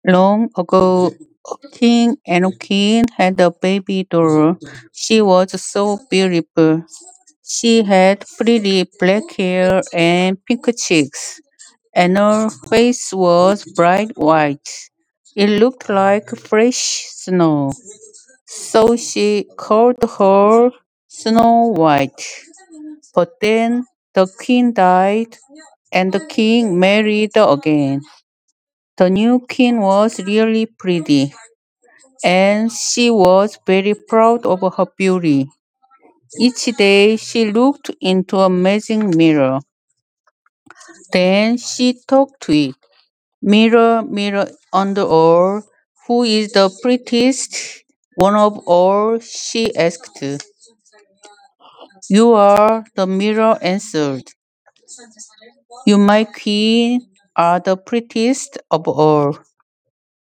Long ago, King and Queen had a baby doll. She was so beautiful. She had pretty black hair and pink cheeks, and her face was bright white. It looked like fresh snow. So she called her Snow White. But then the queen died, and the king married again. The new queen was really pretty, and she was very proud of her beauty. Each day she looked into a amazing mirror. Then she talked to it. Mirror, mirror on the wall, who is the prettiest one of all? She asked. You are, the mirror answered. You, my queen, are the prettiest of all.